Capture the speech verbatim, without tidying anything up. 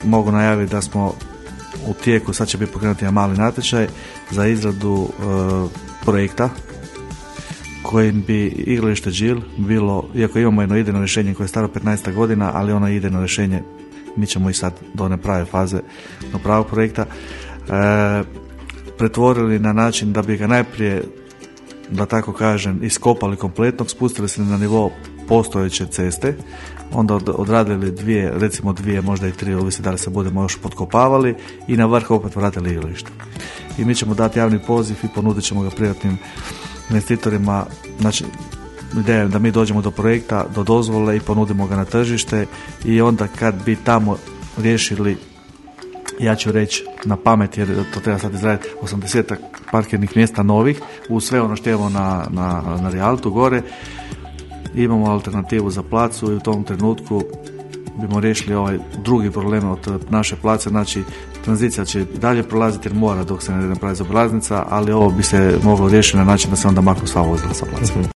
mogu najaviti da smo u tijeku, sad će biti pokrenuti jedan mali natječaj za izradu e, projekta kojim bi igralište Đil bilo, iako imamo jedno idejno rješenje koje je staro petnaest godina, ali ono idejno rješenje mi ćemo i sad do one prave faze, do pravog projekta, e, pretvorili na način da bi ga najprije, da tako kažem, iskopali kompletno, spustili se na nivo postojeće ceste, onda odradili dvije, recimo dvije, možda i tri, ovisi da li se budemo još potkopavali i na vrh opet vratili igralište. I mi ćemo dati javni poziv i ponudit ćemo ga privatnim investitorima. Znači, ideja je da mi dođemo do projekta, do dozvole i ponudimo ga na tržište i onda kad bi tamo riješili, ja ću reći na pamet, jer to treba sad izraditi, osamdeset parkirnih mjesta novih, u sve ono što imamo na, na, na Rialtu gore, imamo alternativu za placu i u tom trenutku bimo riješili ovaj drugi problem od naše place. Znači, tranzicija će dalje prolaziti jer mora dok se ne napravi zaobilaznica, ali ovo bi se moglo riješiti na način da se onda maknu sva vozila sa placa.